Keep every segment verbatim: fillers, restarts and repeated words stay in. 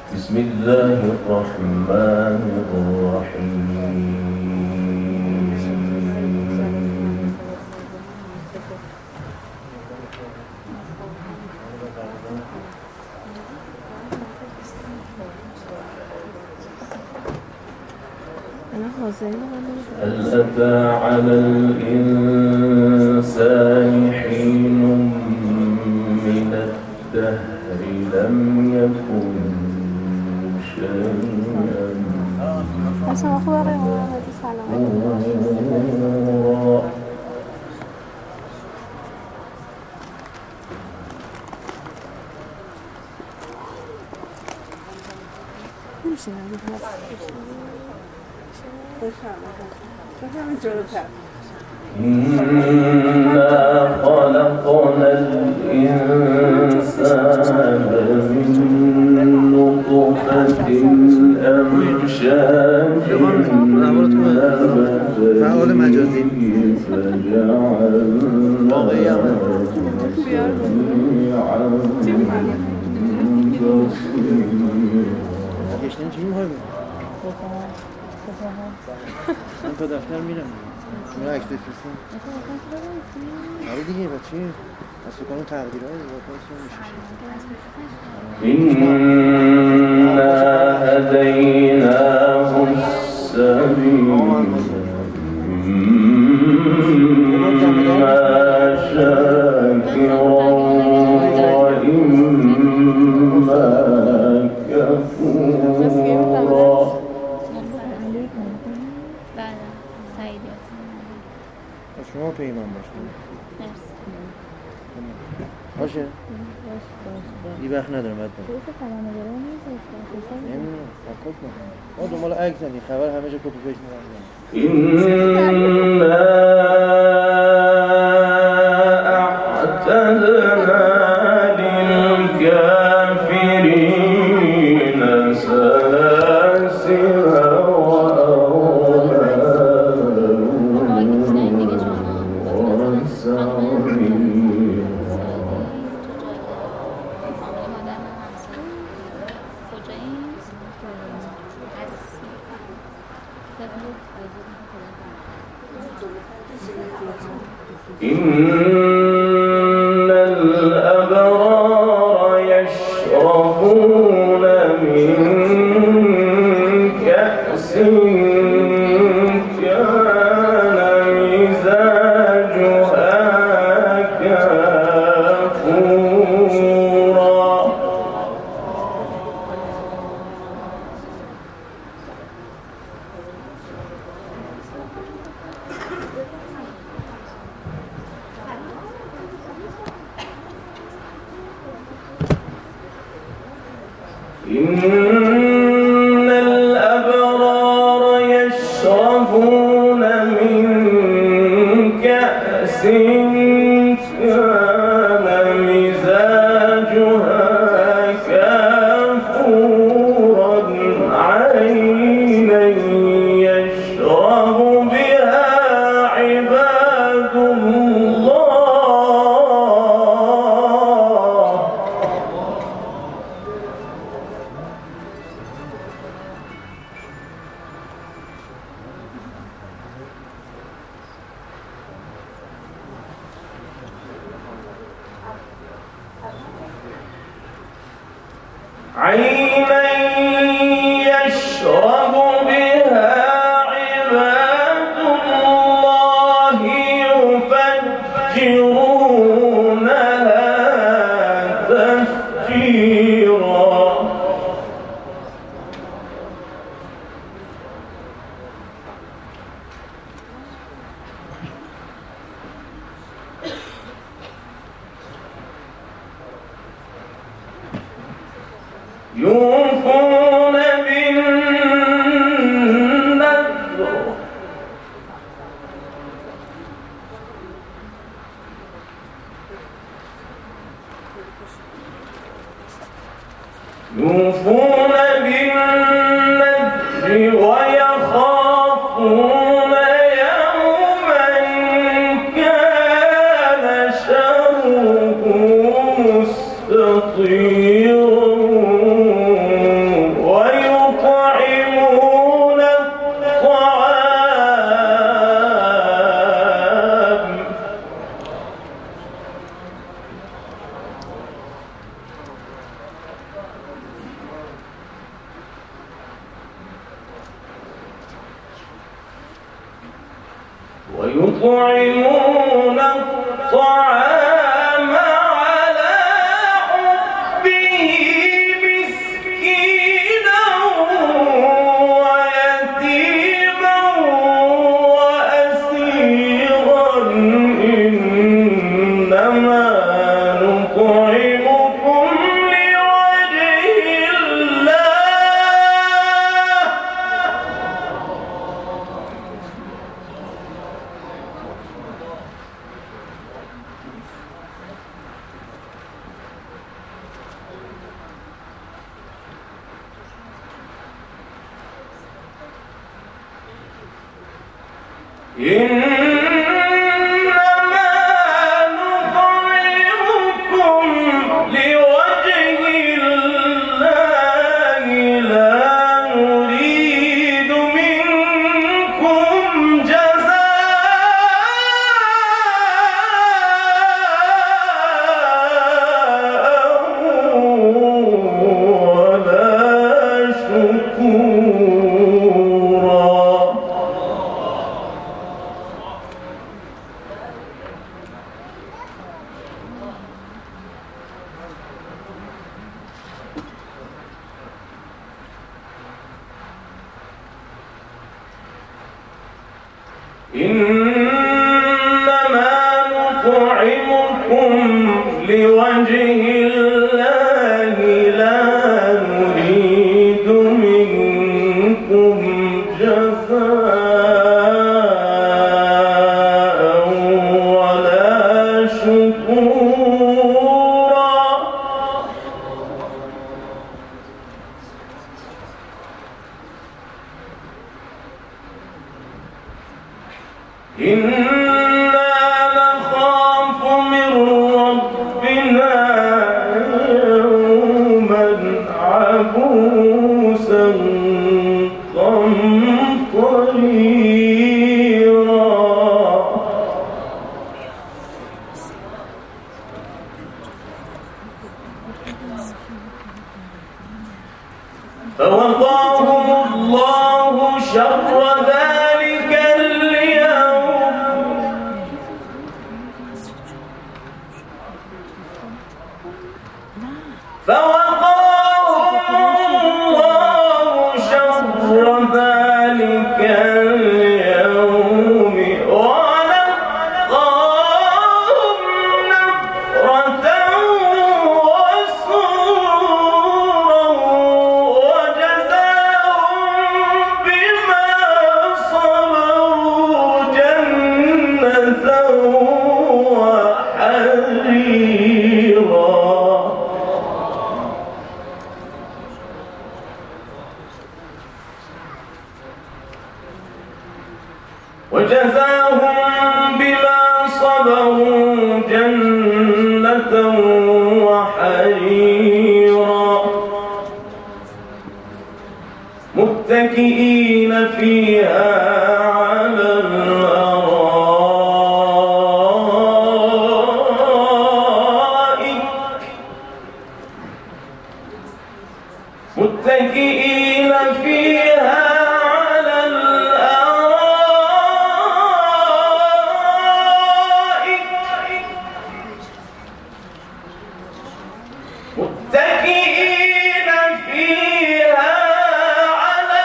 بسم الله الرحمن الرحيم. هل أتى على الإنسان حين من الدهر لم يكن شيئا مذكورا. إنا خلقنا الإنسان من نطفة أمشاج نبتليه فجعلناه سميعا بصيرا. من تا دفتر میرم شما عکس بفرستین آره دیگه بچه از سکان تقدیرهای إنا هديناه السبيل إما شاكرا وإما كفورا. شما پیمان باشید باشه این وقت ندارم باید برم نمیدونم فکر کنم ما دنبال عکس زنی خبر همه جا کپی پیست می‌کنم. إنا أعتدنا للكافرين سلاسل إن الأبرار يشربون من كأس كان مزاجها كافورا. إن الأبرار يشربون من كأس كان مزاجها كافورا عينا يشرب بها عباد الله. عينا يشرب بها عباد الله يفجرونها تفجيرا. يوفون بالنذر يوفون بالنذر ويخافون يوما كان شره مستطيرا. ويطعمون الطعام على حبه مسكينا ويتيما وأسيرا إنما نطعمكم لوجه الله إنما نطعمكم لوجه الله لا نريد منكم جزاء ولا شكورا. إنما نطعمكم لوجه الله لا نريد منكم جزاء ولا شكورا. إنا نخاف من ربنا يوما عبوسا قمطريرا. فوقاهم الله شر ذلك اليوم فوقاهم الله شر ذلك اليوم ولقاهم نضرة وسرورا وجزاهم بما صبروا جنة وحريرا. وجزاهم بما صبروا جنة وحريرا متكئين فيها على الأرائك متكئين فيها على الأرائك متكئين فيها على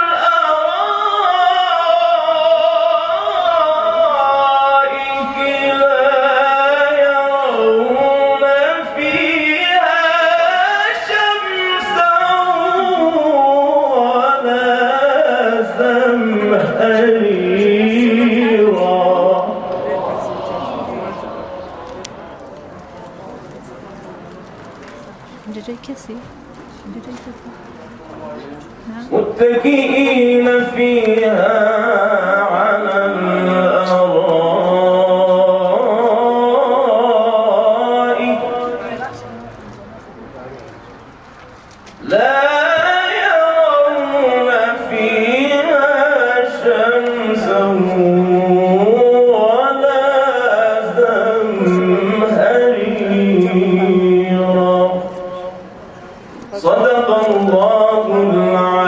الأرائك لا يرون فيها شمسا ولا زمهريرا. متكئين فيها على الأرائك لا يرون فيها شمسا ولا زمهريرا. صدق الله العظيم.